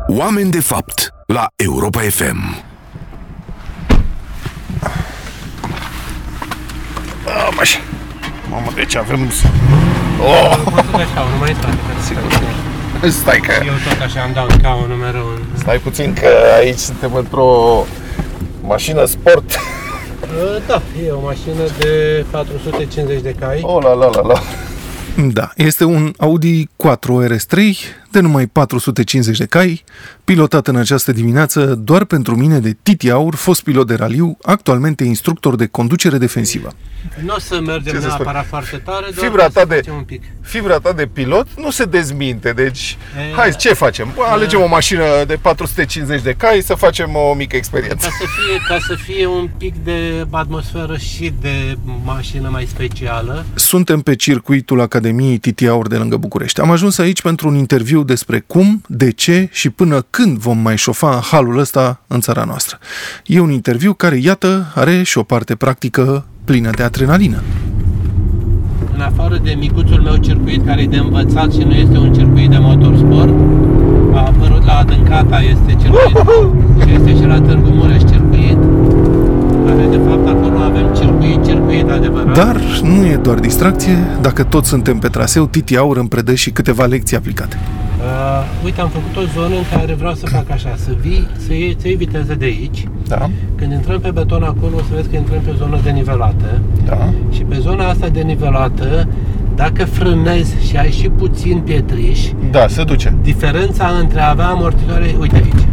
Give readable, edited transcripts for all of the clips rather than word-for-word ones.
Oameni de fapt la Europa FM. Mamă, deci avem... Nu mai stai. Stai că... Eu tot așa îmi dau scaunul mereu. Stai puțin că aici suntem într-o mașină sport. Da, e o mașină de 450 de cai. Oh, la. Da, este un Audi Quattro RS3 de numai 450 de cai, pilotat în această dimineață doar pentru mine de Titi Aur, fost pilot de raliu, actualmente instructor de conducere defensivă. Nu o să mergem neapărat foarte tare, doar Fibra un pic. Fibra ta de pilot nu se dezminte, deci hai, ce facem? Alegem o mașină de 450 de cai să facem o mică experiență. Ca să fie un pic de atmosferă și de mașină mai specială. Suntem pe circuitul Academiei Titi Aur de lângă București. Am ajuns aici pentru un interviu despre cum, de ce și până când vom mai șofa halul ăsta în țara noastră. E un interviu care, iată, are și o parte practică plină de adrenalină. În afară de micuțul meu circuit care e de învățat și nu este un circuit de motorsport, a apărut la Adâncata, este circuit și este și la Târgu Mureș circuit, care de fapt acolo avem circuit adevărat. Dar nu e doar distracție, dacă toți suntem pe traseu, Titi Aur îmi predă și câteva lecții aplicate. Uite, am făcut o zonă în care vreau să fac așa, să iei viteză de aici. Da. Când intrăm pe beton acolo, o să vezi că intrăm pe o zonă denivelată. Da. Și pe zona asta denivelată, dacă frânezi și ai și puțin pietriș, Da, se duce. diferența între a avea amortizoare, uite aici.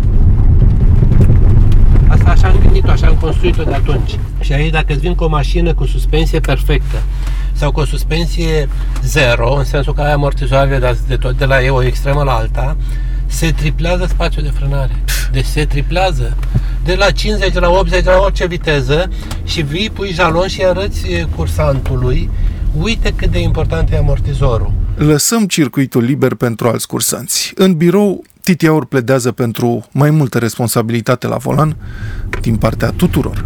Asta așa am gândit-o, așa am construit-o de atunci. Și aici, dacă îți vin cu o mașină cu suspensie perfectă sau cu o suspensie zero, în sensul că ai amortizoarele de la o extremă la alta, se triplează spațiul de frânare. Deci se triplează. De la 50 la 80 la orice viteză și vii, pui jalon și arăți cursantului, uite cât de important e amortizorul. Lăsăm circuitul liber pentru alți cursanți. În birou, Titi Aur pledează pentru mai multă responsabilitate la volan din partea tuturor.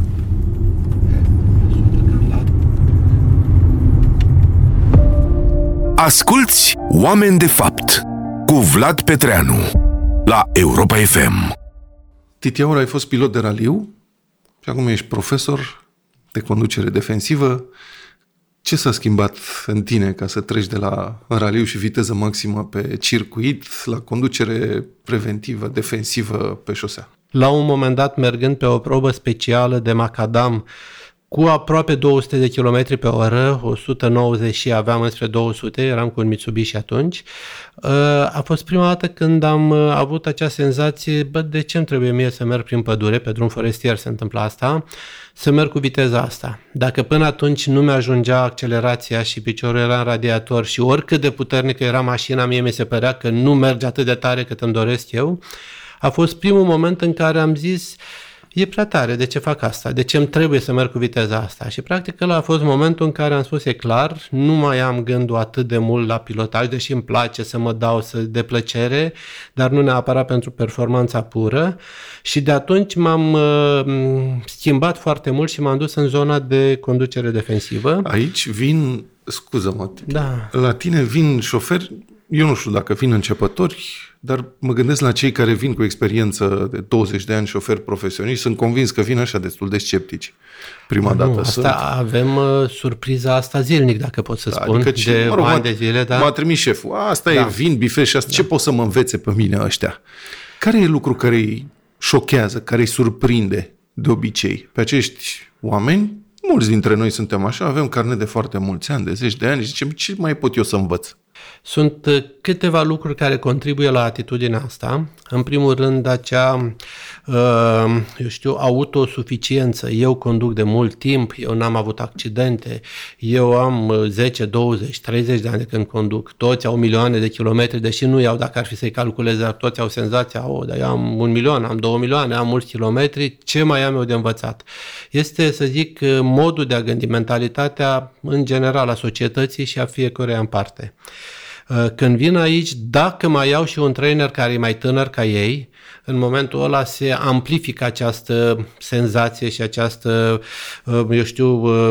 Asculți Oameni de fapt cu Vlad Petreanu la Europa FM. Titi Aur, ai fost pilot de raliu și acum ești profesor de conducere defensivă. Ce s-a schimbat în tine ca să treci de la raliu și viteză maximă pe circuit la conducere preventivă, defensivă pe șosea? La un moment dat, mergând pe o probă specială de macadam cu aproape 200 de km pe oră, 190 și aveam înspre 200, eram cu un Mitsubishi atunci, a fost prima dată când am avut acea senzație, de ce îmi trebuie mie să merg prin pădure, pe drum forestier se întâmplă asta, să merg cu viteza asta. Dacă până atunci nu mi-ajungea accelerația și piciorul era în radiator și oricât de puternică era mașina, mie mi se părea că nu merge atât de tare cât îmi doresc eu, a fost primul moment în care am zis, e prea tare, de ce fac asta? De ce îmi trebuie să merg cu viteza asta? Și practic ăla a fost momentul în care am spus, e clar, nu mai am gândul atât de mult la pilotaj, deși îmi place să mă dau de plăcere, dar nu neapărat pentru performanța pură. Și de atunci m-am schimbat foarte mult și m-am dus în zona de conducere defensivă. Aici vin, scuză-mă, Da. La tine vin șoferi, eu nu știu dacă vin începători, dar mă gândesc la cei care vin cu experiență de 20 de ani, șoferi profesioniști, sunt convins că vin așa destul de sceptici. Prima dată asta avem surpriza asta zilnic, dacă pot să spun, adică de ani de zile. Da? M-a trimis șeful, asta e vin, bifet și asta, ce pot să mă învețe pe mine ăștia? Care e lucru care îi șochează, care îi surprinde de obicei pe acești oameni? Mulți dintre noi suntem așa, avem carnet de foarte mulți ani, de 10 de ani și zicem, ce mai pot eu să învăț? Sunt câteva lucruri care contribuie la atitudinea asta. În primul rând, acea, autosuficiență. Eu conduc de mult timp, eu n-am avut accidente, eu am 10, 20, 30 de ani de când conduc. Toți au milioane de kilometri, deși nu iau dacă ar fi să-i calculeze, dar toți au senzația, dar eu am 1 milion, am 2 milioane, am mulți kilometri, ce mai am eu de învățat? Este, să zic, modul de a gândi, mentalitatea în general a societății și a fiecăruia în parte. Când vin aici, dacă mai iau și un trainer care e mai tânăr ca ei, în momentul ăla se amplifică această senzație și această,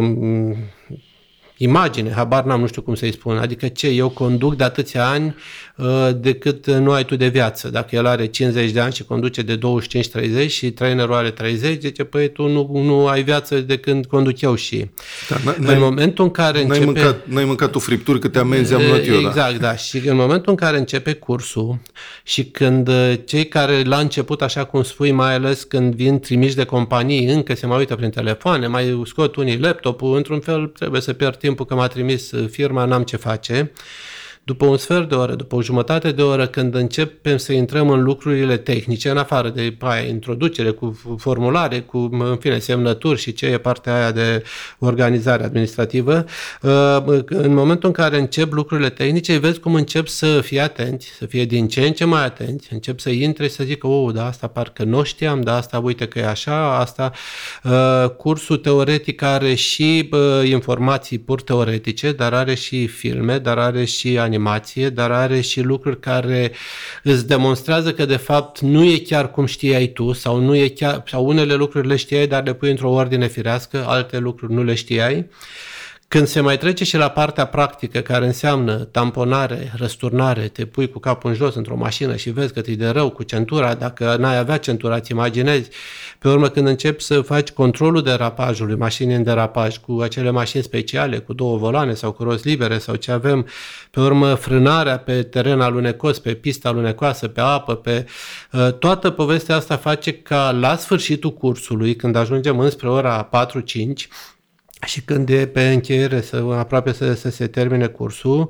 imagine, habar n-am, nu știu cum să-i spun. Adică eu conduc de atâția ani, decât nu ai tu de viață. Dacă el are 50 de ani și conduce de 25-30 și trainerul are 30, zice, păi tu nu ai viață de când conduc eu și... În momentul în care N-ai mâncat tu fripturi câte amenzi am luat eu. Exact, da. Și în momentul în care începe cursul și când cei care la început, așa cum spui, mai ales când vin trimiși de companii, încă se mai uită prin telefoane, mai scot unii laptopul, într-un fel trebuie să pierd timpul că m-a trimis firma, n-am ce face. După un sfert de oră, după o jumătate de oră, când începem să intrăm în lucrurile tehnice, în afară de introducere cu formulare, cu, în fine, semnături și ce e partea aia de organizare administrativă, în momentul în care încep lucrurile tehnice, vezi cum încep să fie atenți, să fie din ce în ce mai atenți, încep să intre și să zică, da, asta parcă nu știam, da, asta uite că e așa, asta. Cursul teoretic are și informații pur teoretice, dar are și filme, dar are și animație, dar are și lucruri care îți demonstrează că de fapt nu e chiar cum știai tu sau nu e chiar, sau unele lucruri le știai, dar le pui într-o ordine firească, alte lucruri nu le știai. Când se mai trece și la partea practică, care înseamnă tamponare, răsturnare, te pui cu capul în jos într-o mașină și vezi că ți-i de rău cu centura, dacă n-ai avea centura, îți imaginezi. Pe urmă, când începi să faci controlul derapajului, mașini în derapaj, cu acele mașini speciale, cu 2 volane sau cu roți libere sau ce avem, pe urmă frânarea pe teren alunecos, pe pista alunecoasă, pe apă, toată povestea asta face ca la sfârșitul cursului, când ajungem înspre ora 4-5, și când e pe încheiere, aproape să se termine cursul,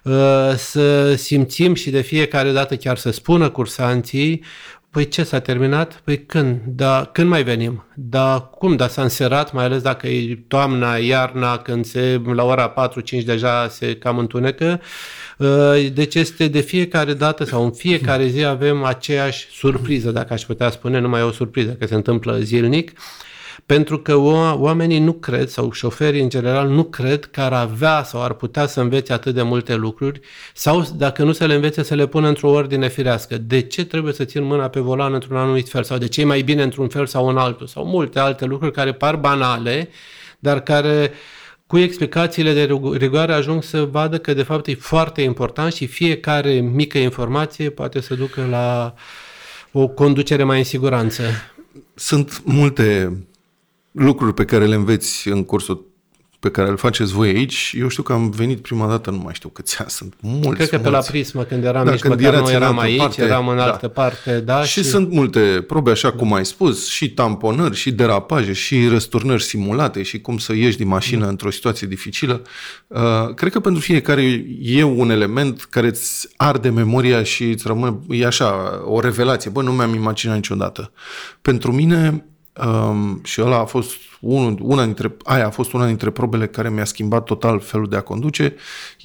să simțim și de fiecare dată chiar să spună cursanții, păi ce, s-a terminat? Păi când? Da, când mai venim? Da, cum? Da, s-a înserat, mai ales dacă e toamna, iarna, când la ora 4-5 deja se cam întunecă. Deci este de fiecare dată sau în fiecare zi avem aceeași surpriză, dacă aș putea spune, nu mai e o surpriză, că se întâmplă zilnic. Pentru că oamenii nu cred, sau șoferii în general nu cred că ar avea sau ar putea să învețe atât de multe lucruri sau dacă nu să le învețe să le pună într-o ordine firească. De ce trebuie să țin mâna pe volan într-un anumit fel sau de ce e mai bine într-un fel sau în altul sau multe alte lucruri care par banale, dar care cu explicațiile de rigoare ajung să vadă că de fapt e foarte important și fiecare mică informație poate să ducă la o conducere mai în siguranță. Sunt multe lucruri pe care le înveți în cursul pe care îl faceți voi aici. Eu știu că am venit prima dată, nu mai știu câți ani, sunt mulți. Cred că pe la Prismă, când eram nici măcar nu eram aici, parte, eram în altă parte. Da, și sunt multe probe, așa cum ai spus, și tamponări, și derapaje, și răsturnări simulate, și cum să ieși din mașină într-o situație dificilă. Cred că pentru fiecare e un element care îți arde memoria și îți rămâne, e așa, o revelație. Bă, nu mi-am imaginat niciodată. Pentru mine, și ăla a fost aia a fost una dintre probele care mi-a schimbat total felul de a conduce,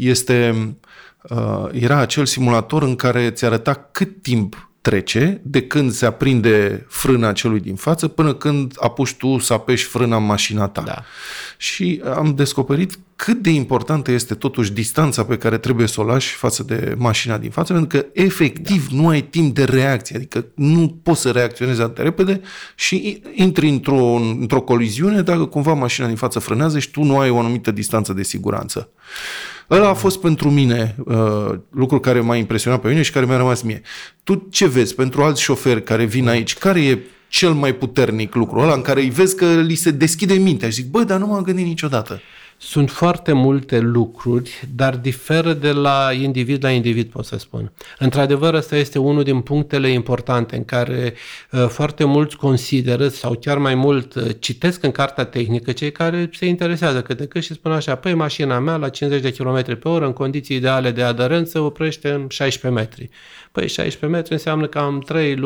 era acel simulator în care ți arăta cât timp trece de când se aprinde frâna celui din față până când apuci tu să apeși frâna în mașina ta. Da. Și am descoperit cât de importantă este totuși distanța pe care trebuie să o lași față de mașina din față, pentru că efectiv nu ai timp de reacție, adică nu poți să reacționezi atât de repede și intri într-o coliziune dacă cumva mașina din față frânează și tu nu ai o anumită distanță de siguranță. Ăla a fost pentru mine lucru care m-a impresionat pe mine și care mi-a rămas mie. Tu ce vezi pentru alți șoferi care vin aici? Care e cel mai puternic lucru ăla în care îi vezi că li se deschide mintea și zic, bă, dar nu m-am gândit niciodată. Sunt foarte multe lucruri, dar diferă de la individ la individ, pot să spun. Într-adevăr, ăsta este unul din punctele importante în care foarte mulți consideră sau chiar mai mult citesc în cartea tehnică cei care se interesează cât de cât și spun așa, păi mașina mea la 50 de km pe oră în condiții ideale de aderență oprește în 16 metri. Păi 16 metri înseamnă că am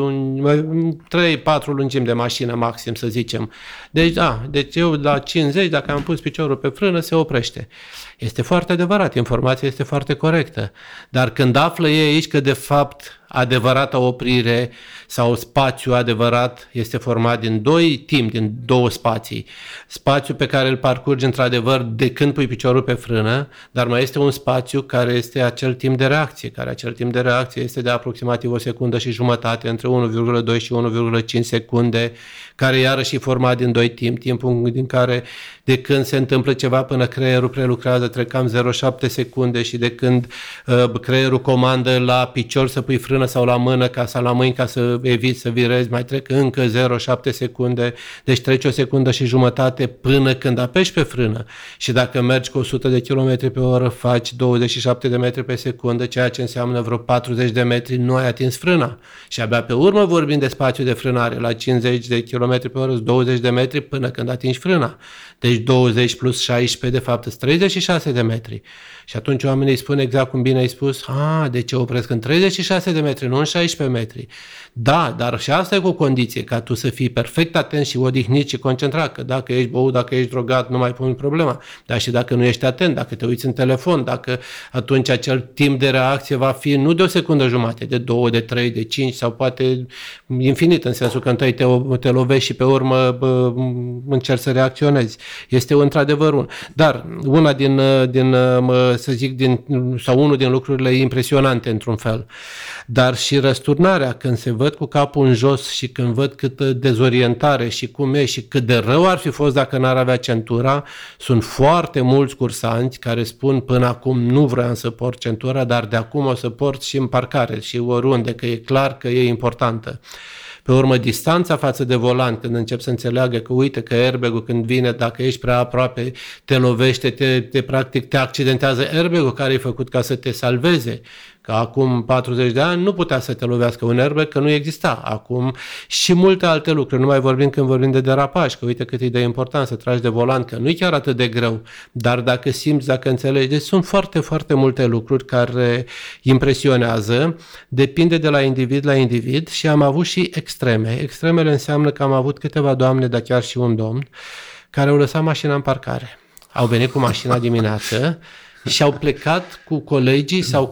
3-4 lungimi de mașină maxim, să zicem. Deci eu la 50, dacă am pus piciorul pe frână, se oprește. Este foarte adevărat, informația este foarte corectă. Dar când află ei aici că de fapt adevărata oprire sau spațiu adevărat este format din din două spații. Spațiul pe care îl parcurgi într-adevăr de când pui piciorul pe frână, dar mai este un spațiu care este acel timp de reacție, este de aproximativ o secundă și jumătate, între 1,2 și 1,5 secunde, care iarăși e format din doi timpul din care de când se întâmplă ceva până creierul prelucrează trec cam 0,7 secunde și de când creierul comandă la picior să pui frână sau la mână sau la mâini ca să eviți să virezi, mai trec încă 0,7 secunde, deci trece o secundă și jumătate până când apeși pe frână. Și dacă mergi cu 100 de km pe oră, faci 27 de metri pe secundă, ceea ce înseamnă vreo 40 de metri, nu ai atins frâna. Și abia pe urmă vorbim de spațiu de frânare, la 50 de km pe oră, 20 de metri până când atingi frâna. Deci 20 plus 16, de fapt, sunt 36 de metri. Și atunci oamenii îi spun exact cum bine ai spus, de ce opresc în 36 de metri, nu în 16 metri. Da, dar și asta e cu condiție, ca tu să fii perfect atent și odihnit și concentrat, că dacă ești băut, dacă ești drogat, nu mai pui problema. Dar și dacă nu ești atent, dacă te uiți în telefon, dacă atunci acel timp de reacție va fi nu de o secundă jumate, de 2, de 3, de 5 sau poate infinit, în sensul că întâi te lovești și pe urmă încerci să reacționezi. Este într-adevăr un. Dar una unul din lucrurile impresionante într-un fel, dar și răsturnarea, când se văd cu capul în jos și când văd câtă dezorientare și cum e și cât de rău ar fi fost dacă n-ar avea centura, sunt foarte mulți cursanți care spun până acum nu vreau să port centura, dar de acum o să port și în parcare și oriunde, că e clar că e importantă. Pe urmă, distanța față de volan, când încep să înțeleagă că uite că airbag-ul când vine, dacă ești prea aproape, te lovește, practic te accidentează airbag-ul care e făcut ca să te salveze. Că acum 40 de ani nu putea să te lovească un airbag, că nu exista. Acum și multe alte lucruri. Nu mai vorbim când vorbim de derapaj, că uite cât e de important să tragi de volan, că nu e chiar atât de greu. Dar dacă simți, dacă înțelegi, deci sunt foarte, foarte multe lucruri care impresionează. Depinde de la individ la individ și am avut și extreme. Extremele înseamnă că am avut câteva doamne, dar chiar și un domn, care au lăsat mașina în parcare. Au venit cu mașina dimineață și au plecat cu colegii sau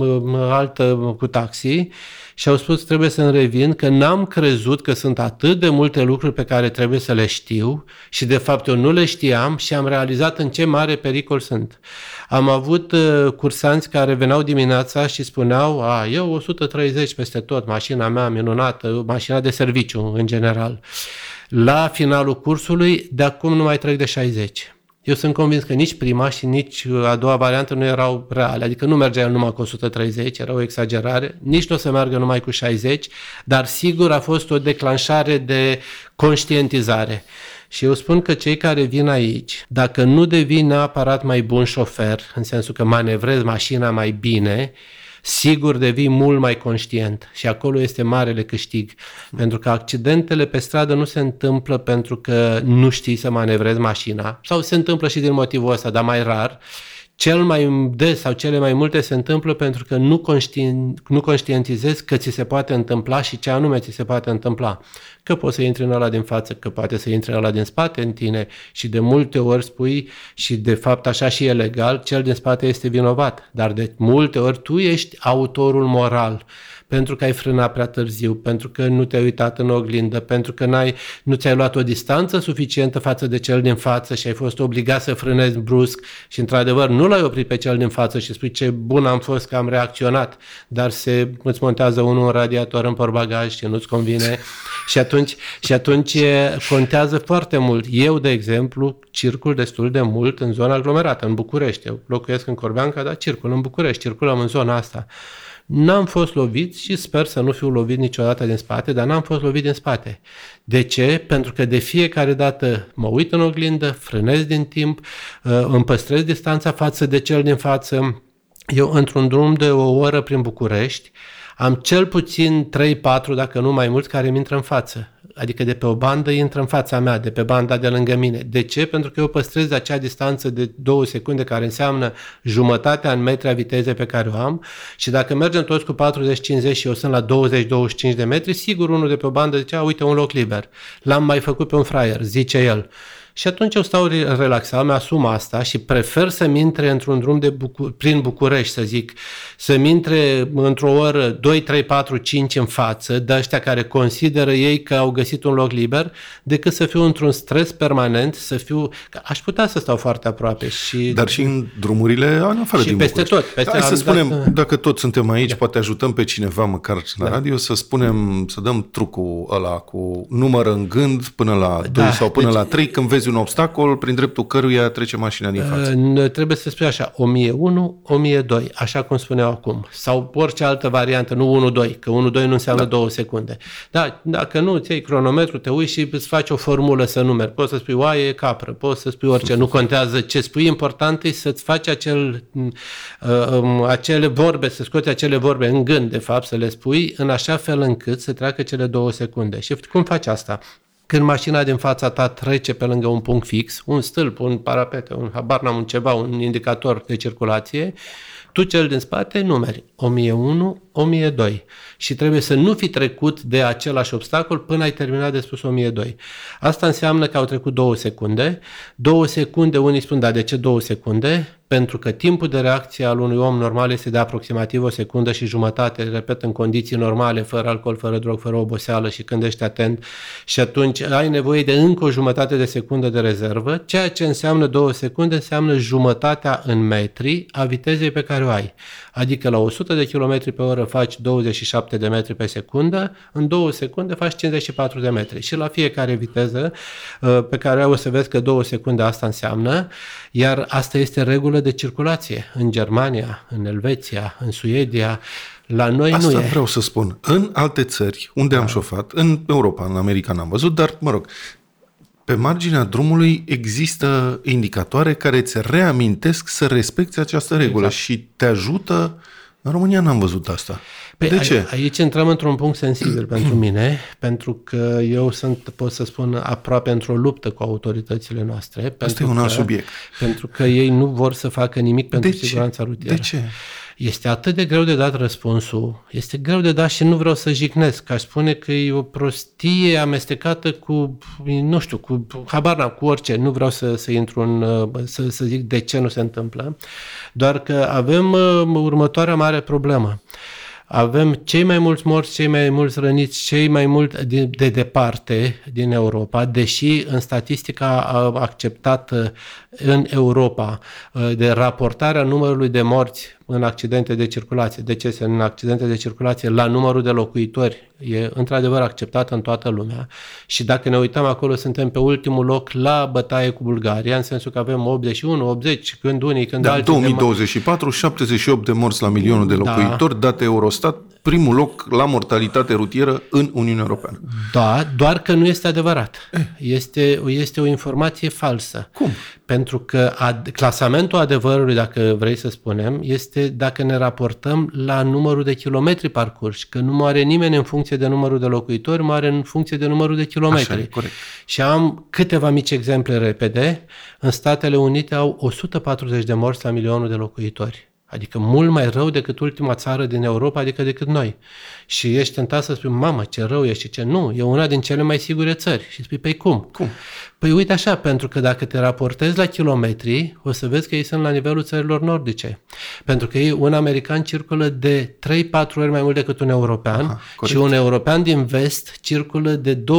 cu taxi și au spus trebuie să-mi revin, că n-am crezut că sunt atât de multe lucruri pe care trebuie să le știu și de fapt eu nu le știam și am realizat în ce mare pericol sunt. Am avut cursanți care veneau dimineața și spuneau, eu 130 peste tot, mașina mea minunată, mașina de serviciu în general. La finalul cursului, de acum nu mai trec de 60. Eu sunt convins că nici prima și nici a doua variantă nu erau reale, adică nu mergea numai cu 130, era o exagerare, nici nu o să meargă numai cu 60, dar sigur a fost o declanșare de conștientizare. Și eu spun că cei care vin aici, dacă nu devin neapărat mai bun șofer, în sensul că manevrezi mașina mai bine, sigur devii mult mai conștient și acolo este marele câștig. Pentru că accidentele pe stradă nu se întâmplă pentru că nu știi să manevrezi mașina, sau se întâmplă și din motivul ăsta, dar mai rar. Cel mai des sau cele mai multe se întâmplă pentru că nu conștientizezi că ți se poate întâmpla și ce anume ți se poate întâmpla. Că poți să intri în ăla din față, că poate să intri în ăla din spate în tine și de multe ori spui și de fapt așa și e legal, cel din spate este vinovat, dar de multe ori tu ești autorul moral. Pentru că ai frânat prea târziu, pentru că nu te-ai uitat în oglindă, pentru că nu ți-ai luat o distanță suficientă față de cel din față și ai fost obligat să frânezi brusc și într-adevăr nu l-ai oprit pe cel din față și spui ce bun am fost că am reacționat, dar îți montează unul un radiator în portbagaj și nu-ți convine și atunci contează foarte mult. Eu, de exemplu, circul destul de mult în zona aglomerată, în București. Eu locuiesc în Corbeanca, dar circul în București, circulăm în zona asta. N-am fost lovit și sper să nu fiu lovit niciodată din spate, dar n-am fost lovit din spate. De ce? Pentru că de fiecare dată mă uit în oglindă, frânez din timp, îmi păstrez distanța față de cel din față. Eu, într-un drum de o oră prin București, am cel puțin 3-4, dacă nu mai mulți, care îmi intră în față. Adică de pe o bandă intră în fața mea, de pe banda de lângă mine. De ce? Pentru că eu păstrez acea distanță de 2 secunde care înseamnă jumătatea în metri a vitezei pe care o am și dacă mergem toți cu 40-50 și eu sunt la 20-25 de metri, sigur unul de pe o bandă zice, uite un loc liber. L-am mai făcut pe un fraier, zice el. Și atunci eu stau relaxat, mi-asum asta și prefer să-mi intre într-un drum prin București, să zic, să-mi intre într-o oră 2, 3, 4, 5 în față de ăștia care consideră ei că au găsit un loc liber, decât să fiu într-un stres permanent, aș putea să stau foarte aproape. Dar și în drumurile în afară din peste București. tot. Hai să spunem, dacă toți suntem aici, poate ajutăm pe cineva măcar la radio, să spunem, să dăm trucul ăla cu număr în gând până la 2 sau până la 3, când vezi un obstacol prin dreptul căruia trece mașina din față. Trebuie să spui așa, 1001, 1002, așa cum spuneau acum. Sau orice altă variantă, nu 1-2, că 1-2 nu înseamnă 2 secunde. Da, dacă nu, îți iei cronometru, te uiți și îți faci o formulă să numeri. Poți să spui oaie, capră, poți să spui orice, nu contează ce spui, important e să-ți faci acele vorbe, să scoți acele vorbe în gând, de fapt, să le spui în așa fel încât să treacă cele 2 secunde. Și cum faci asta? Când mașina din fața ta trece pe lângă un punct fix, un stâlp, un parapet, un indicator de circulație, tu cel din spate numeri 1001, 1002 și trebuie să nu fi trecut de același obstacol până ai terminat de spus 1002. Asta înseamnă că au trecut 2 secunde. 2 secunde, unii spun, da, de ce 2 secunde? Pentru că timpul de reacție al unui om normal este de aproximativ 1,5 secunde, repet, în condiții normale, fără alcool, fără drog, fără oboseală și când ești atent, și atunci ai nevoie de încă 1/2 de secundă de rezervă, ceea ce înseamnă 2 secunde, înseamnă jumătatea în metri a vitezei pe care o ai. Adică la 100 de km pe oră faci 27 de metri pe secundă, în 2 secunde faci 54 de metri. Și la fiecare viteză pe care o să vezi că 2 secunde asta înseamnă, iar asta este regulă de circulație în Germania, în Elveția, în Suedia. La noi asta nu e. Asta vreau să spun. În alte țări unde am șofat, în Europa, în America n-am văzut, dar, mă rog, pe marginea drumului există indicatoare care îți reamintesc să respecti această regulă și te ajută. În România n-am văzut asta. De ce? Aici intrăm într-un punct sensibil pentru mine, pentru că eu pot să spun, aproape într-o luptă cu autoritățile noastre. Asta e un alt subiect. Pentru că ei nu vor să facă nimic pentru siguranța rutieră. De ce? Este atât de greu de dat răspunsul, este greu de dat și nu vreau să jignesc, aș spune că e o prostie amestecată cu, nu știu, cu orice, nu vreau să intru să zic de ce nu se întâmplă, doar că avem următoarea mare problemă. Avem cei mai mulți morți, cei mai mulți răniți, cei mai mult de departe din Europa, deși în statistica acceptată în Europa de raportarea numărului de morți în accidente de circulație, decese în accidente de circulație la numărul de locuitori e într-adevăr acceptat în toată lumea și dacă ne uităm acolo suntem pe ultimul loc la bătaie cu Bulgaria, în sensul că avem 81, 80, când unii, când alții. 2024, 78 de morți la milionul de locuitori, date Eurostat, primul loc la mortalitate rutieră în Uniunea Europeană. Da, doar că nu este adevărat. Este o informație falsă. Cum? Pentru că clasamentul adevărului, dacă vrei să spunem, este dacă ne raportăm la numărul de kilometri parcurși, că nu moare nimeni în funcție de numărul de locuitori, moare în funcție de numărul de kilometri. Așa e, corect. Și am câteva mici exemple repede. În Statele Unite au 140 de morți la milionul de locuitori. Adică mult mai rău decât ultima țară din Europa, adică decât noi. Și ești tentat să spui, mamă, ce rău e și ce nu. E una din cele mai sigure țări. Și spui, păi cum? Păi uite așa, pentru că dacă te raportezi la kilometri, o să vezi că ei sunt la nivelul țărilor nordice. Pentru că un american circulă de 3-4 ori mai mult decât un european. Și un european din vest circulă de 2-3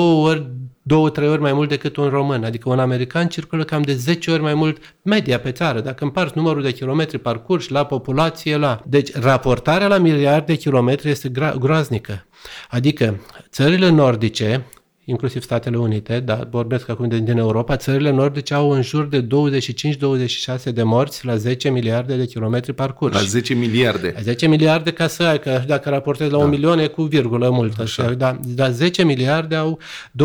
ori mai mult decât un român. Adică un american circulă cam de 10 ori mai mult media pe țară. Dacă împarți numărul de kilometri parcurși la populație, Deci raportarea la miliard de kilometri este groaznică. Adică țările nordice, inclusiv Statele Unite, dar vorbesc acum din Europa, țările nordice au în jur de 25-26 de morți la 10 miliarde de kilometri parcurși. La 10 miliarde? La 10 miliarde ca să ai, că dacă raportezi la 1 milion e cu virgulă multă. Dar 10 miliarde au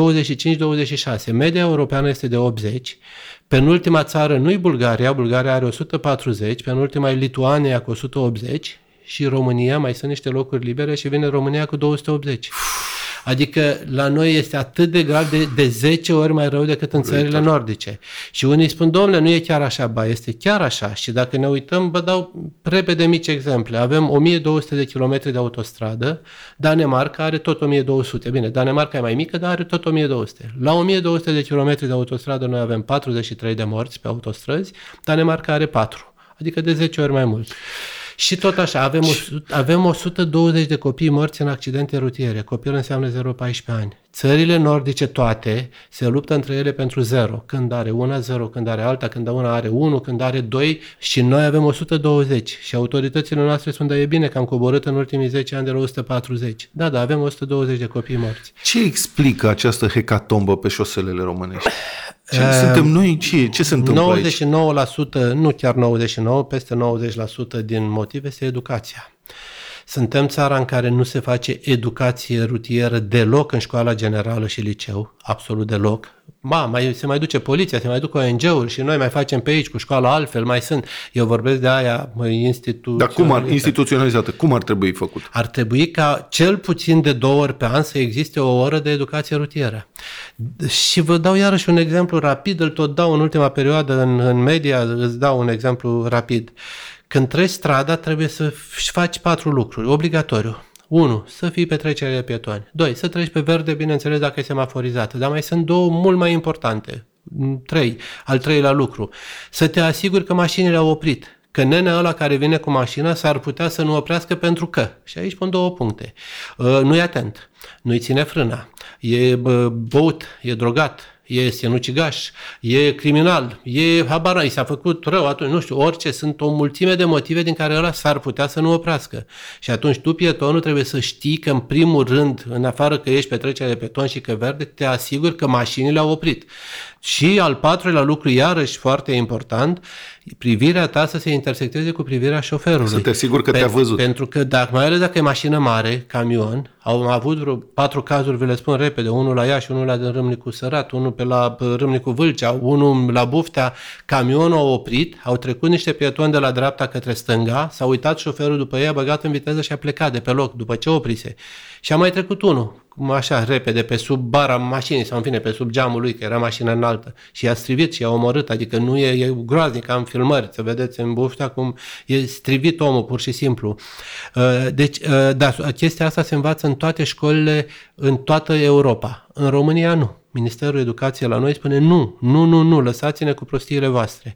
25-26. Media europeană este de 80. Penultima țară nu-i Bulgaria, Bulgaria are 140, penultima e Lituania cu 180 și România, mai sunt niște locuri libere și vine România cu 280. Adică la noi este atât de grav de 10 ori mai rău decât în țările nordice. Și unii spun, domnule, nu e chiar așa, ba, este chiar așa. Și dacă ne uităm, vă dau repede mici exemple. Avem 1200 de kilometri de autostradă, Danemarca are tot 1200. Bine, Danemarca e mai mică, dar are tot 1200. La 1200 de kilometri de autostradă noi avem 43 de morți pe autostrăzi, Danemarca are 4, adică de 10 ori mai mult. Și tot așa, avem 120 de copii morți în accidente rutiere. Copil înseamnă 0-14 ani. Țările nordice toate se luptă între ele pentru 0. Când are una 0, când are alta, când una are 1, când are 2 și noi avem 120. Și autoritățile noastre spun, da, e bine că am coborât în ultimii 10 ani de la 140. Da, avem 120 de copii morți. Ce explică această hecatombă pe șoselele românești? Suntem noi? Ce se întâmplă 99%, nu chiar 99%, peste 90% din motive este educația. Suntem țara în care nu se face educație rutieră deloc în școala generală și liceu, absolut deloc. Se mai duce poliția, se mai duc ONG-uri și noi mai facem pe aici cu școala altfel, mai sunt. Eu vorbesc de aia instituționalizată. Cum ar trebui făcut? Ar trebui ca cel puțin de 2 ori pe an să existe o oră de educație rutieră. Și vă dau iarăși un exemplu rapid, îl tot dau în ultima perioadă în media, îți dau un exemplu rapid. Când treci strada, trebuie să faci 4 lucruri, obligatoriu. 1. Să fii pe trecere de pietoni. 2. Să treci pe verde, bineînțeles, dacă e semaforizată. Dar mai sunt 2 mult mai importante. 3. Al 3-lea lucru. Să te asiguri că mașinile au oprit. Că nenea ăla care vine cu mașina s-ar putea să nu oprească pentru că. Și aici pun 2 puncte. Nu-i atent. Nu-i ține frâna. E băut, e drogat. E sinucigaș, e criminal, i s-a făcut rău atunci, nu știu, orice, sunt o mulțime de motive din care ăla s-ar putea să nu oprească. Și atunci tu, pietonul, trebuie să știi că în primul rând, în afară că ești pe trecere de pieton și că verde, te asiguri că mașinile au oprit. Și al 4-lea lucru, iarăși foarte important, privirea ta să se intersecteze cu privirea șoferului. Să te asiguri că te-a văzut. Pentru că, mai ales dacă e mașină mare, camion, au avut vreo 4 cazuri, vi le spun repede, unul la Iași, unul la Râmnicu Sărat, unul pe la Râmnicu Vâlcea, unul la Buftea, camionul a oprit, au trecut niște pietoni de la dreapta către stânga, s-a uitat șoferul după ei, a băgat în viteză și a plecat de pe loc, după ce oprise. Și a mai trecut unul, așa, repede, pe sub bara mașinii, sau în fine, pe sub geamul lui, că era mașina înaltă. Și i-a strivit și i-a omorât, adică nu e groaznic, am filmări, să vedeți în Buftea cum e strivit omul, pur și simplu. Deci, da, chestia asta se învață în toate școlile, în toată Europa. În România nu. Ministerul Educației la noi spune nu, lăsați-ne cu prostiile voastre.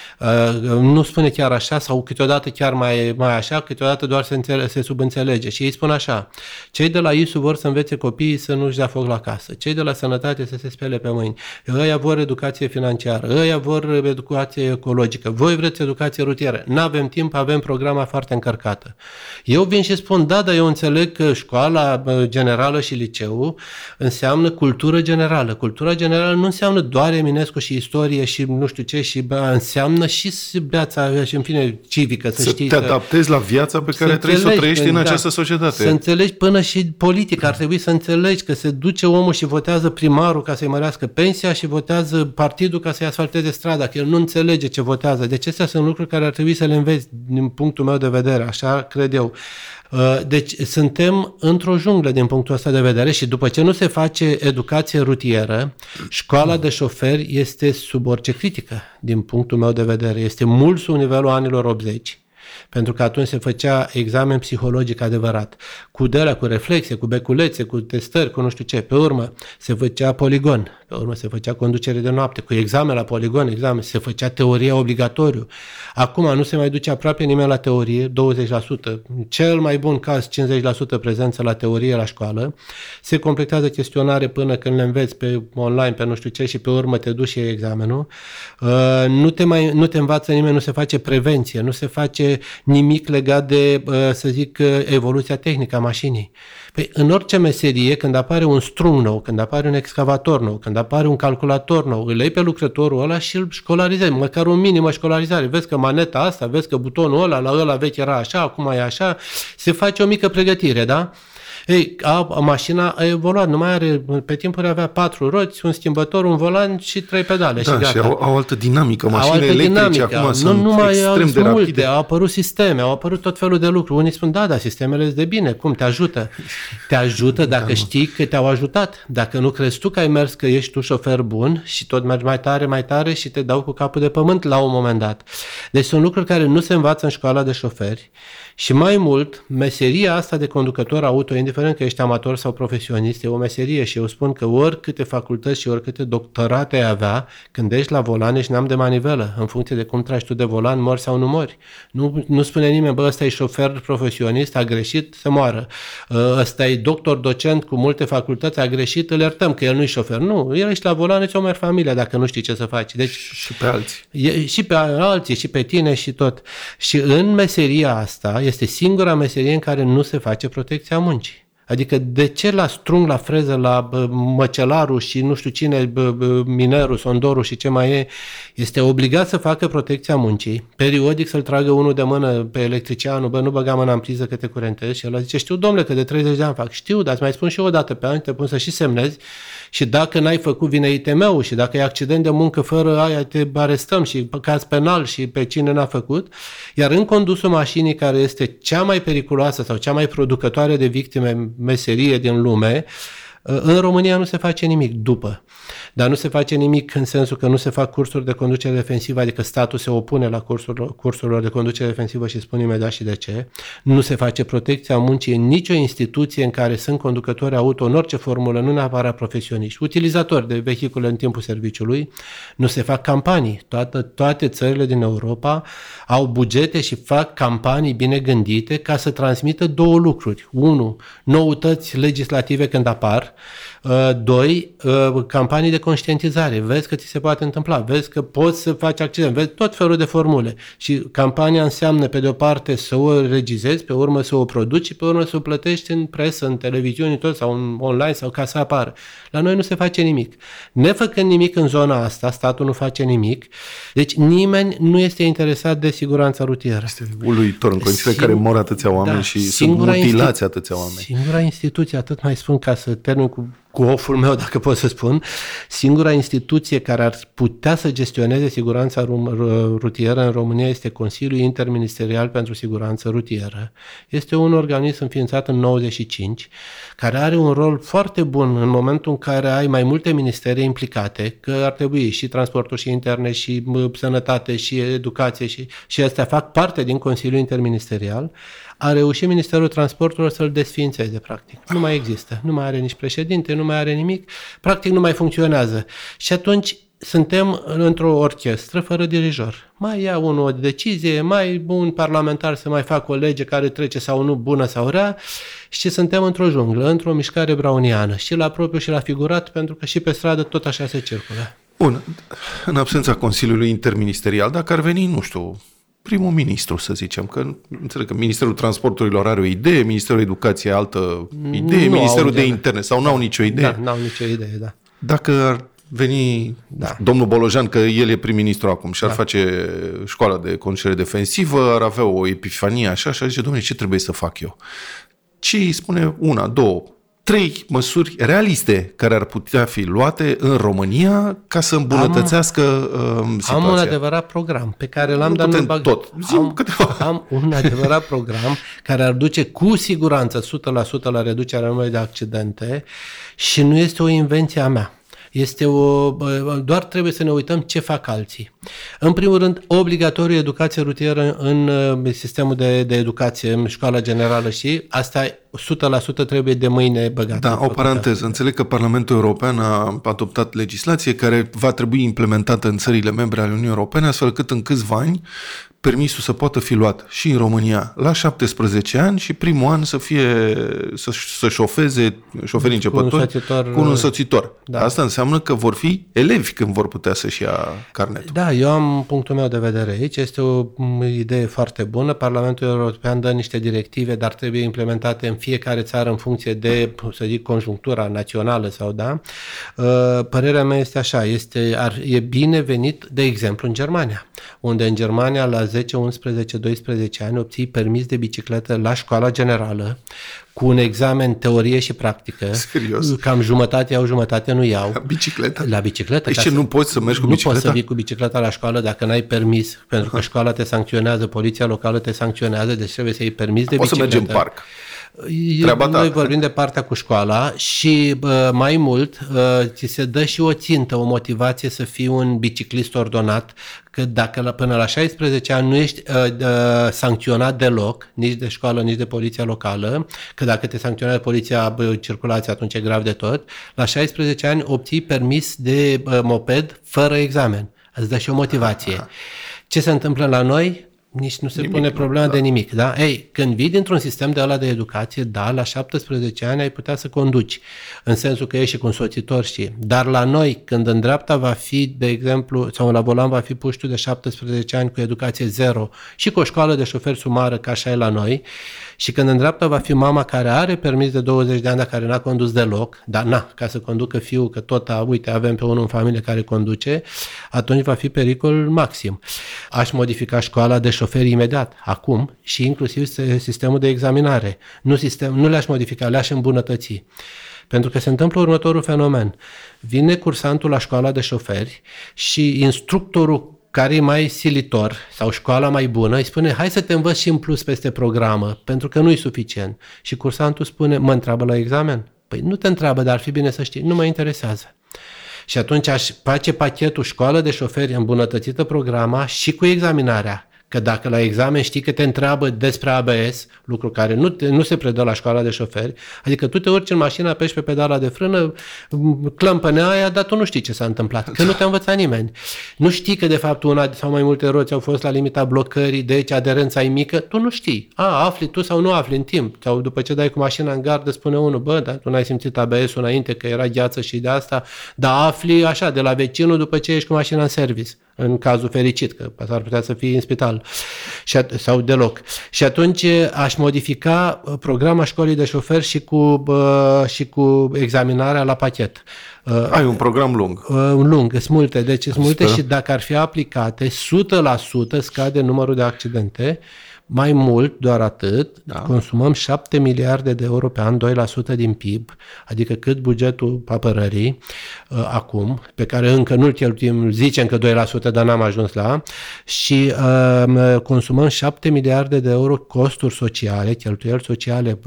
Nu spune chiar așa sau câteodată chiar mai așa, câteodată doar se subînțelege. Și ei spun așa, cei de la ISU vor să învețe copiii să nu-și dea foc la casă, cei de la Sănătate să se spele pe mâini, ăia vor educație financiară, ăia vor educație ecologică, voi vreți educație rutieră. N-avem timp, avem programa foarte încărcată. Eu vin și spun, dar eu înțeleg că școala generală și liceul înseamnă cultură generală. Cultura generală nu înseamnă doar Eminescu și istorie și nu știu ce, și înseamnă și viața și în fine civică, să știi. Să te adaptezi la viața pe care trebuie să o trăiești în această societate. Să înțelegi până și politica. Ar trebui să înțelegi că se duce omul și votează primarul ca să-i mărească pensia și votează partidul ca să-i asfalteze strada, că el nu înțelege ce votează. Deci acestea sunt lucruri care ar trebui să le înveți din punctul meu de vedere, așa cred eu. Deci suntem într-o junglă din punctul ăsta de vedere și după ce nu se face educație rutieră, școala de șoferi este sub orice critică din punctul meu de vedere. Este mult sub nivelul anilor 80, pentru că atunci se făcea examen psihologic adevărat, cu de-alea, cu reflexe, cu beculețe, cu testări, cu nu știu ce. Pe urmă se făcea poligon, pe urmă se făcea conducere de noapte, cu examen la poligon, se făcea teoria obligatoriu. Acum nu se mai duce aproape nimeni la teorie, 20%, cel mai bun caz 50% prezență la teorie la școală, se completează chestionare până când le înveți pe online, pe nu știu ce și pe urmă te duci și iei examenul. Nu te învață nimeni, nu se face prevenție, nu se face nimic legat de, să zic, evoluția tehnică a mașinii. Păi, în orice meserie, când apare un strung nou, când apare un excavator nou, când apare un calculator nou, îl iei pe lucrătorul ăla și îl școlarizezi, măcar o minimă școlarizare. Vezi că maneta asta, vezi că butonul ăla, la ăla vechi era așa, acum e așa, se face o mică pregătire, da? Ei, mașina a evoluat, nu mai are, pe timpuri avea 4 roți, un schimbător, un volan și 3 pedale. Da, și gata. Și au altă dinamică. Mașinile electrice acum sunt extrem de rapide. Au apărut sisteme, au apărut tot felul de lucruri. Unii spun, da, sistemele sunt de bine, cum te ajută? Te ajută dacă știi că te-au ajutat. Dacă nu crezi tu că ai mers, că ești tu șofer bun și tot mergi mai tare și te dau cu capul de pământ la un moment dat. Deci sunt lucruri care nu se învață în școala de șoferi. Și mai mult, meseria asta de conducător auto, indiferent că ești amator sau profesionist, e o meserie și eu spun că oricâte facultăți și oricâte doctorate ai avea, când ești la volan ești neam de manivelă, în funcție de cum tragi tu de volan, mori sau nu mori. Nu spune nimeni, ăsta e șofer profesionist, a greșit, să moară. Ăsta e doctor, docent cu multe facultăți, a greșit, îl iertăm că el nu e șofer. Nu, el ești la volan, îți omeri familia dacă nu știi ce să faci. Deci, și pe alții. Și pe alții, și pe tine și tot. Și în meseria asta este singura meserie în care nu se face protecția muncii. Adică de ce la strung, la freză, la măcelarul și nu știu cine, minerul, sondorul și ce mai e, este obligat să facă protecția muncii, periodic să-l tragă unul de mână pe electricianul, nu băga mâna în priză că te curentezi și el zice, știu domnule că de 30 de ani fac, știu, dar îți mai spun și eu o dată pe an, te pun să și semnezi și dacă n-ai făcut vine ITM-ul și dacă e accident de muncă fără aia te arestăm și caz penal și pe cine n-a făcut, iar în condusul mașinii care este cea mai periculoasă sau cea mai producătoare de victime meserie din lume, în România nu se face nimic după. Dar nu se face nimic în sensul că nu se fac cursuri de conducere defensivă, adică statul se opune la cursurilor de conducere defensivă și spun imediat și de ce. Nu se face protecția muncii în nicio instituție în care sunt conducători auto, în orice formulă, nu neapărat profesioniști, utilizatori de vehicule în timpul serviciului. Nu se fac campanii. Toate țările din Europa au bugete și fac campanii bine gândite ca să transmită două lucruri. 1. Noutăți legislative când apar. 2. Campanii de conștientizare. Vezi că ți se poate întâmpla, vezi că poți să faci accident, vezi tot felul de formule. Și campania înseamnă, pe de o parte, să o regizezi, pe urmă să o produci și pe urmă să o plătești în presă, în televiziune, tot, sau în online, sau ca să apară. La noi nu se face nimic. Nefăcând nimic în zona asta, statul nu face nimic, deci nimeni nu este interesat de siguranța rutieră. Este uluitor în condițiile în care mor atâția oameni și sunt mutilați atâția oameni. Singura instituție, atât mai spun ca să termin cu oful meu, dacă pot să spun, singura instituție care ar putea să gestioneze siguranța rutieră în România este Consiliul Interministerial pentru Siguranță Rutieră. Este un organism înființat în 95, care are un rol foarte bun în momentul în care ai mai multe ministere implicate, că ar trebui și transportul și interne și sănătate și educație și astea fac parte din Consiliul Interministerial. A reușit Ministerul Transporturilor să-l desființeze, practic. Nu mai există, nu mai are nici președinte, nu mai are nimic, practic nu mai funcționează. Și atunci suntem într-o orchestră fără dirijor. Mai ia unul o decizie, mai un parlamentar să mai facă o lege care trece sau nu, bună sau rea, și suntem într-o junglă, într-o mișcare browniană, și la propriu și la figurat, pentru că și pe stradă tot așa se circulă. Bun, în absența Consiliului Interministerial, dacă ar veni, nu știu, primul ministru, să zicem, că înțeleg că Ministerul Transporturilor are o idee, Ministerul Educației altă idee, Ministerul de Interne, sau n-au nicio idee? Da, n-au nicio idee, da. Dacă ar veni domnul Bolojan, că el e prim-ministru acum și ar face școala de conducere defensivă, ar avea o epifanie așa și ar zice, dom'le, ce trebuie să fac eu? Și îi spune 1, 2, 3 măsuri realiste care ar putea fi luate în România ca să îmbunătățească situația. Am un adevărat program pe care l-am dat în tot. Am un adevărat program care ar duce cu siguranță 100% la reducerea numărului de accidente și nu este o invenție a mea. Doar trebuie să ne uităm ce fac alții. În primul rând, obligatoriu educație rutieră în sistemul de educație, în școala generală și asta 100% trebuie de mâine băgată. Da, o paranteză. Înțeleg că Parlamentul European a adoptat legislație care va trebui implementată în țările membre ale Uniunii Europene, astfel cât în câțiva ani permisul să poată fi luat și în România la 17 ani și primul an să șofeze șoferii începători cu un însoțitor. Da. Asta înseamnă că vor fi elevi când vor putea să-și ia carnetul. Da, eu am punctul meu de vedere aici. Este o idee foarte bună. Parlamentul European dă niște directive, dar trebuie implementate în fiecare țară în funcție de, să zic, conjunctura națională sau da. Părerea mea este așa, e bine venit, de exemplu, în Germania, unde în Germania la 10, 11, 12 ani obții permis de bicicletă la școala generală cu un examen teorie și practică. Serios? Cam jumătate iau, jumătate nu iau. La bicicletă? La bicicletă. Deci nu poți să mergi cu bicicleta? Nu poți să vii cu bicicleta la școală dacă n-ai permis, pentru că școala te sancționează, poliția locală te sancționează, deci trebuie să iei permis de bicicletă. Poți să mergi în parc. Noi vorbim de partea cu școala și mai mult ți se dă și o țintă, o motivație să fii un biciclist ordonat, că dacă până la 16 ani nu ești sancționat deloc, nici de școală, nici de poliția locală, că dacă te sancționează poliția circulație, atunci e grav de tot, la 16 ani obții permis de moped fără examen. Îți dă și o motivație. Ce se întâmplă la noi? Nici nu se pune problema de nimic. Da? Ei, când vii dintr-un sistem de ăla de educație, da, la 17 ani ai putea să conduci, în sensul că ești și cu însoțitor și... Dar la noi, când în dreapta va fi, de exemplu, sau la volan va fi puștiu de 17 ani cu educație zero și cu o școală de șofer sumară, ca așa e la noi, și când în dreapta va fi mama care are permis de 20 de ani, dar care n-a condus deloc, dar ca să conducă fiul, că tot, uite, avem pe unul în familie care conduce, atunci va fi pericol maxim. Aș modifica școala de șoferi imediat, acum, și inclusiv sistemul de examinare. Nu le-aș modifica, le-aș îmbunătăți. Pentru că se întâmplă următorul fenomen. Vine cursantul la școala de șoferi și instructorul care e mai silitor sau școala mai bună îi spune: hai să te învăț și în plus peste programă, pentru că nu e suficient. Și cursantul spune: mă întreabă la examen? Păi nu te întreabă, dar ar fi bine să știi, nu mă interesează. Și atunci aș face pachetul școală de șoferi îmbunătățită programa și cu examinarea. Că dacă la examen știi că te întreabă despre ABS, lucru care nu se predă la școala de șoferi, adică tu te urci în mașină, apeși pe pedala de frână, clămpănea aia, dar tu nu știi ce s-a întâmplat, că nu te-a învățat nimeni. Nu știi că de fapt una sau mai multe roți au fost la limita blocării, deci aderența e mică, tu nu știi. Afli tu sau nu afli în timp. Sau după ce dai cu mașina în gardă, spune unul: bă, dar tu n-ai simțit ABS-ul înainte că era gheață și de asta, dar afli așa de la vecinul după ce ești cu mașina în service. În cazul fericit, că s-ar putea să fie în spital sau deloc. Și atunci aș modifica programa școlii de șofer și cu examinarea la pachet. Ai un program lung. Lung, sunt multe. Deci sunt multe și dacă ar fi aplicate, 100% scade numărul de accidente. Mai mult, doar atât, consumăm 7 miliarde de euro pe an, 2% din PIB, adică cât bugetul apărării acum, pe care încă nu-l cheltuim, zicem că 2%, dar n-am ajuns la, și consumăm 7 miliarde de euro costuri sociale, cheltuieli sociale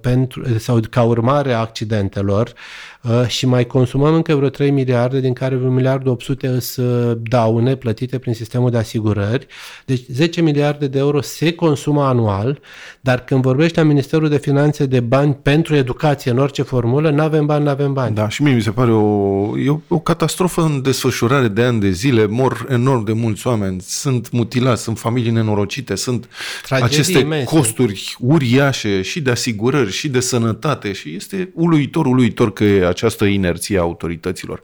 sau ca urmare a accidentelor, și mai consumăm încă vreo 3 miliarde, din care vreo 1,8 miliarde sunt daune plătite prin sistemul de asigurări. Deci 10 miliarde de euro se consumă anual, dar când vorbești la Ministerul de Finanțe de bani pentru educație în orice formulă, n-avem bani. Da, și mie mi se pare o catastrofă în desfășurare de ani de zile, mor enorm de mulți oameni, sunt mutilați, sunt familii nenorocite, sunt tragedii aceste imense, costuri uriașe și de asigurări și de sănătate și este uluitor că e această inerție a autorităților.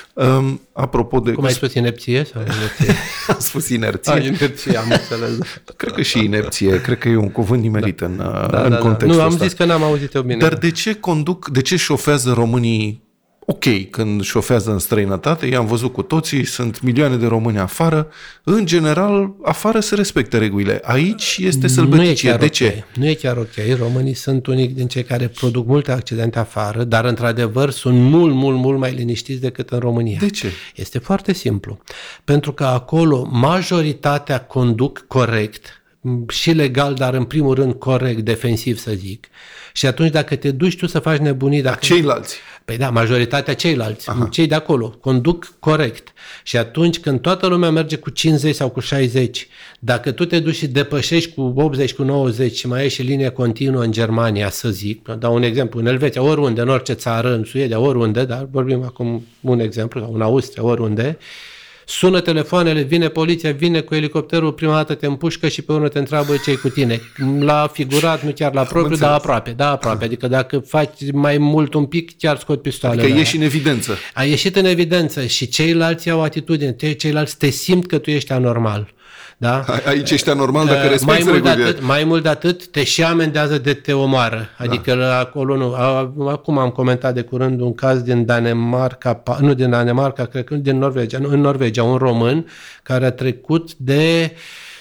Apropo de... Cum ai spus, inepție? Sau inerție? Am spus inerție. Inerție, am înțeles. Cred că și inepție, cred că e un cuvânt nimerit în contextul ăsta. Nu, am zis că n-am auzit-o bine. Dar de ce șofează românii ok când șofează în străinătate? I-am văzut cu toții, sunt milioane de români afară. În general, afară se respectă regulile. Aici este sălbăticie. De ce? Nu e chiar ok. Românii sunt unii din cei care produc multe accidente afară, dar într-adevăr sunt mult mai liniștiți decât în România. De ce? Este foarte simplu. Pentru că acolo majoritatea conduc corect, și legal, dar în primul rând corect, defensiv să zic. Și atunci dacă te duci tu să faci nebunii... Ceilalți. Păi da, majoritatea ceilalți, cei de acolo, conduc corect. Și atunci când toată lumea merge cu 50 sau cu 60, dacă tu te duci și depășești cu 80, cu 90 și mai ieși linie continuă în Germania, să zic, dau un exemplu, în Elveția, oriunde, în orice țară, în Suedia, oriunde, dar vorbim acum un exemplu, sau în Austria, oriunde, sună telefoanele, vine poliția, vine cu elicopterul, prima dată te împușcă și pe urmă te întreabă ce-i cu tine. La figurat, nu chiar la propriu, dar aproape. Adică dacă faci mai mult un pic, chiar scot pistoalele. Adică ieși în evidență. Ai ieșit în evidență și ceilalți au atitudine, ceilalți te simt că tu ești anormal. Da? Aici ești anormal dacă respecti regulile. Mai mult de atât, te și amendează de te omoară. Adică acolo nu. Acum am comentat de curând un caz din Danemarca, nu din Danemarca, cred că din Norvegia. Nu, în Norvegia, un român care a trecut de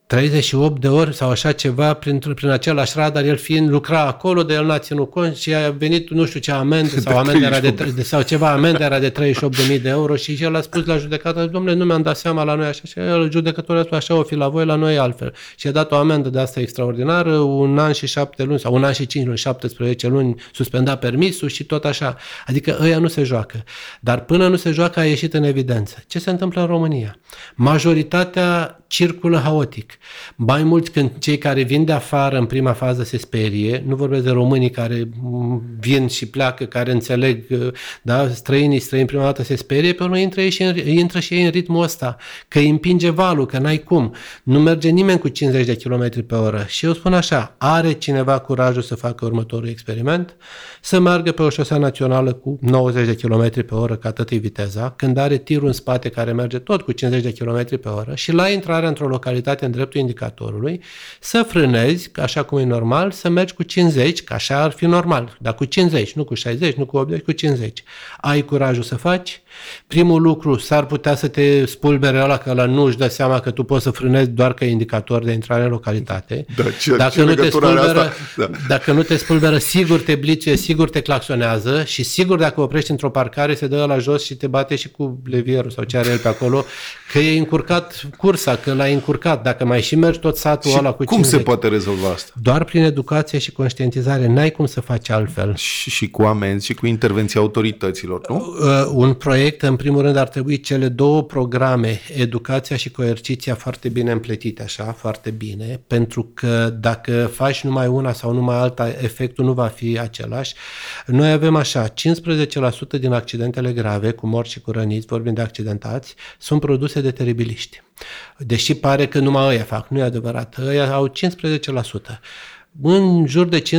38 de ori sau așa ceva prin același radar, el fiind lucra acolo, de el n-a ținut cont și a venit nu știu ce amendă sau ceva amendă era de 38.000 de euro și el a spus la judecată, domnule, nu mi-am dat seama la noi așa și el, judecătorul a spus așa o fi la voi, la noi altfel. Și a dat o amendă de asta extraordinară, 1 an și 7 luni sau 1 an și 5 luni, 17 luni suspendat permisul și tot așa. Adică ăia nu se joacă. Dar până nu se joacă a ieșit în evidență. Ce se întâmplă în România? Majoritatea circulă haotic. Mai mult când cei care vin de afară în prima fază se sperie, nu vorbesc de românii care vin și pleacă, care înțeleg, da, străinii prima dată se sperie, pe urmă intră și ei în ritmul ăsta, că îi împinge valul, că n-ai cum. Nu merge nimeni cu 50 de km pe oră. Și eu spun așa, are cineva curajul să facă următorul experiment? Să meargă pe o șosea națională cu 90 de km pe oră, că atât e viteza, când are tirul în spate care merge tot cu 50 de km pe oră și la intrarea într-o localitate în dreptul indicatorului, să frânezi, așa cum e normal, să mergi cu 50, că așa ar fi normal, dar cu 50, nu cu 60, nu cu 80, cu 50. Ai curajul să faci? Primul lucru, s-ar putea să te spulbere ăla, că ăla nu își dă seama că tu poți să frânezi doar ca indicator de intrare în localitate. Dacă nu te spulberă, sigur te blițuie, sigur te claxonează și sigur dacă oprești într-o parcare se dă la jos și te bate și cu levierul sau ce are el pe acolo, că e încurcat cursa, că l-ai încurcat. Dacă mai și mergi tot satul ăla cu 50. Cum se poate rezolva asta? Doar prin educație și conștientizare. N-ai cum să faci altfel. Și cu amenzi și cu intervenția autorităților, nu? Un proiect, în primul rând, ar trebui cele două programe, educația și coerciția, foarte bine împletite, așa, foarte bine, pentru că dacă faci numai una sau numai alta, efectul nu va fi același. Noi avem așa, 15% din accidentele grave, cu morți și cu răniți, vorbim de accidentați, sunt produse de teribiliști. Deși pare că numai ăia fac, nu e adevărat, ăia au 15%. În jur de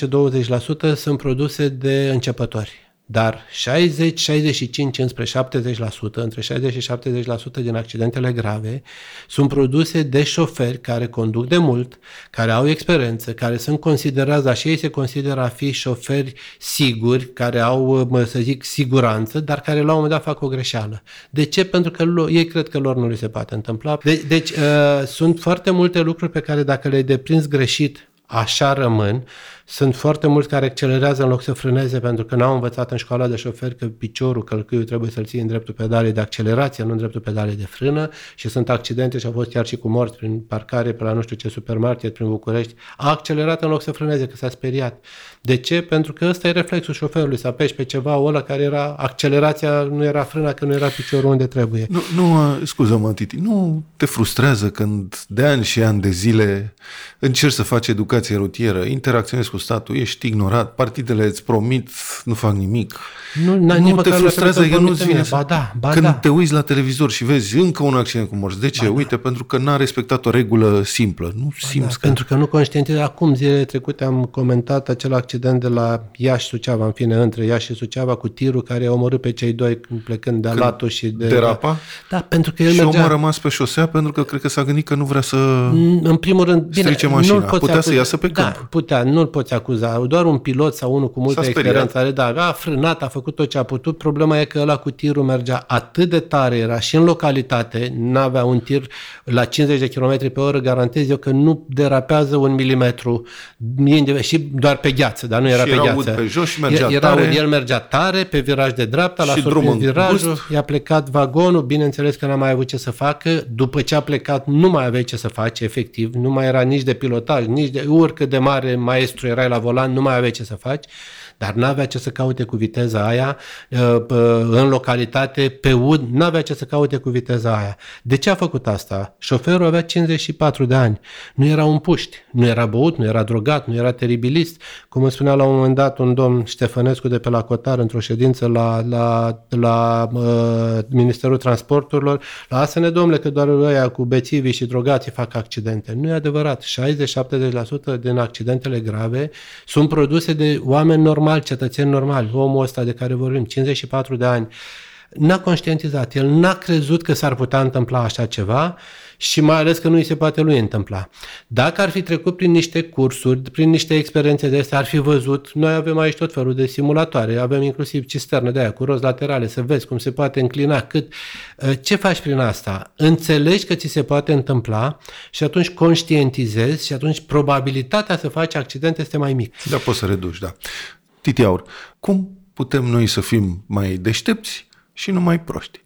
15-20% sunt produse de începători. Dar 60, 65, înspre 70%, între 60 și 70% din accidentele grave sunt produse de șoferi care conduc de mult, care au experiență, care sunt considerați, dar și ei se consideră a fi șoferi siguri, care au, să zic, siguranță, dar care la un moment dat fac o greșeală. De ce? Pentru că ei cred că lor nu li se poate întâmpla. Deci sunt foarte multe lucruri pe care dacă le-ai deprins greșit, așa rămân. Sunt foarte mulți care accelerează în loc să frâneze pentru că n-au învățat în școala de șoferi că piciorul, călcâiul trebuie să-l ții în dreptul pedalei de accelerație, nu în dreptul pedalei de frână și sunt accidente și au fost chiar și cu morți prin parcare pe la nu știu ce supermarket prin București. A accelerat în loc să frâneze, că s-a speriat. De ce? Pentru că ăsta e reflexul șoferului, să apeși pe ceva, ăla care era accelerația, nu era frâna, că nu era piciorul unde trebuie. Scuză-mă, Titi, nu te frustrează când de ani și ani de zile încerci să faci educație rutieră, interacționezi cu statul, ești ignorat, partidele îți promit, nu fac nimic. Nu te frustrează că nu-ți vine când te uiți la televizor și vezi încă un accident cu morți. De ce? Uite, pentru că n-a respectat o regulă simplă. Nu simți că... Pentru că nu conștientizezi. Acum, zilele trecute, am comentat acel accident de la Iași-Suceava, în fine, între Iași și Suceava, cu tirul care a omorât pe cei doi plecând de Alatu și de... Derapa? Da, pentru că el și mergea... omul a rămas pe șosea pentru că cred că s-a gândit că nu vrea să în primul rând, strice mașina. Putea să iasă pe câmp. Putea, nu-l poți acuza. Doar un pilot sau unul cu multă experiență a frânat, a făcut tot ce a putut. Problema e că ăla cu tirul mergea atât de tare, era și în localitate, n-avea un tir la 50 de km pe oră, garantez eu că nu derapează 1 milimetru și doar pe gheață, dar nu era pe gheață. Pe jos și mergea tare. El mergea tare pe viraj de dreapta, la sortit virajul, i-a plecat vagonul, bineînțeles că n-a mai avut ce să facă, după ce a plecat nu mai aveai ce să faci, efectiv, nu mai era nici de pilotaj, nici de oricât de mare maestru erai la volan, nu mai aveai ce să faci, dar n-avea ce să caute cu viteza aia în localitate, pe ud, n-avea ce să caute cu viteza aia. De ce a făcut asta? Șoferul avea 54 de ani, nu era un puști, nu era băut, nu era drogat, nu era teribilist, cum îmi spunea la un moment dat un domn Ștefănescu de pe la Cotar într-o ședință la Ministerul Transporturilor, lasă-ne, domnule, că doar ăia cu bețivii și drogații fac accidente. Nu e adevărat, 60-70% din accidentele grave sunt produse de oameni normali, cetățeni normali. Omul ăsta de care vorbim, 54 de ani, n-a conștientizat, el n-a crezut că s-ar putea întâmpla așa ceva și mai ales că nu îi se poate lui întâmpla. Dacă ar fi trecut prin niște cursuri, prin niște experiențe de astea, ar fi văzut, noi avem aici tot felul de simulatoare, avem inclusiv cisterne de aia cu roți laterale, să vezi cum se poate înclina, ce faci prin asta? Înțelegi că ți se poate întâmpla și atunci conștientizezi și atunci probabilitatea să faci accident este mai mică. Da, poți să reduci, da. Titi Aur, cum putem noi să fim mai deștepți și nu mai proști?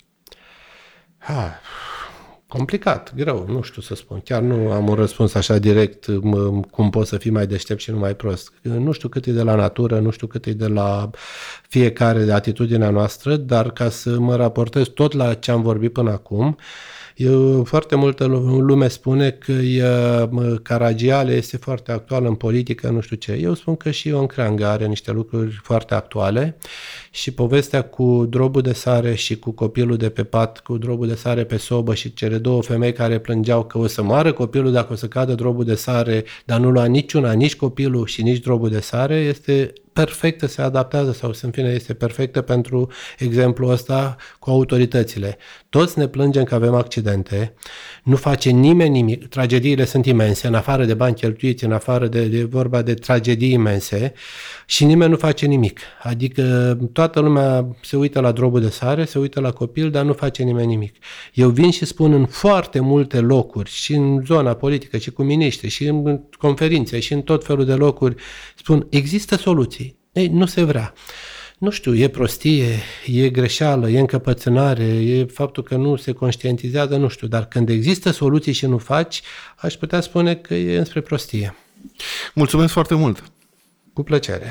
Complicat, greu, nu știu să spun. Chiar nu am un răspuns așa direct cum poți să fii mai deștept și nu mai prost. Nu știu cât e de la natură, nu știu cât e de la fiecare de atitudinea noastră, dar ca să mă raportez tot la ce am vorbit până acum, foarte multă lume spune că Caragiale este foarte actual în politică, nu știu ce. Eu spun că și Ion Creangă are niște lucruri foarte actuale și povestea cu drobul de sare și cu copilul de pe pat, cu drobul de sare pe sobă și cele două femei care plângeau că o să moară copilul dacă o să cadă drobul de sare, dar nu lua niciuna, nici copilul și nici drobul de sare, este perfectă, se adaptează sau în fine este perfectă pentru exemplul ăsta cu autoritățile. Toți ne plângem că avem accidente, nu face nimeni nimic, tragediile sunt imense, în afară de bani cheltuiți, în afară de vorba de tragedii imense și nimeni nu face nimic. Adică toată lumea se uită la drobul de sare, se uită la copil, dar nu face nimeni nimic. Eu vin și spun în foarte multe locuri, și în zona politică, și cu miniștri, și în conferințe, și în tot felul de locuri, spun, există soluții. Ei, nu se vrea. Nu știu, e prostie, e greșeală, e încăpățânare, e faptul că nu se conștientizează, nu știu, dar când există soluții și nu faci, aș putea spune că e înspre prostie. Mulțumesc foarte mult! Cu plăcere!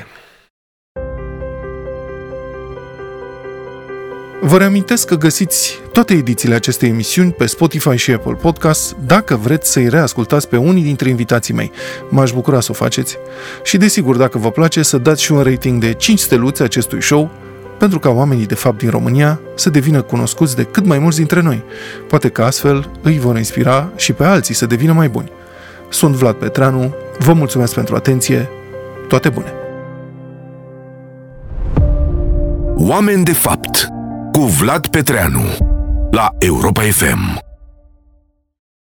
Vă reamintesc că găsiți toate edițiile acestei emisiuni pe Spotify și Apple Podcasts dacă vreți să-i reascultați pe unii dintre invitații mei. M-aș bucura să o faceți. Și desigur, dacă vă place, să dați și un rating de 5 steluțe acestui show, pentru ca oamenii de fapt din România să devină cunoscuți de cât mai mulți dintre noi. Poate că astfel îi vor inspira și pe alții să devină mai buni. Sunt Vlad Petreanu, vă mulțumesc pentru atenție, toate bune! Oameni de fapt cu Vlad Petreanu la Europa FM.